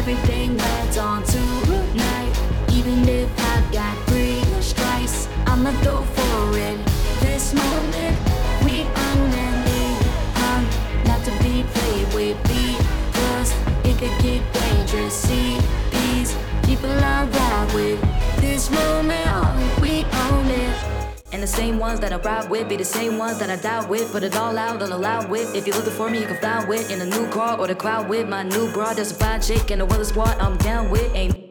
everything leads on tonight. Even if I got 3 strikes, I'ma go for it. This moment, we only hung, not to be played with. Because it could get dangerous. See, these people I ride with. This moment, we own it. And the same ones that I ride with be the same ones that I die with. Put it all out, all allowed with. If you're looking for me, you can fly with. In a new car or the crowd with my new broad. There's a fine chick and the well is what I'm down with. Ain't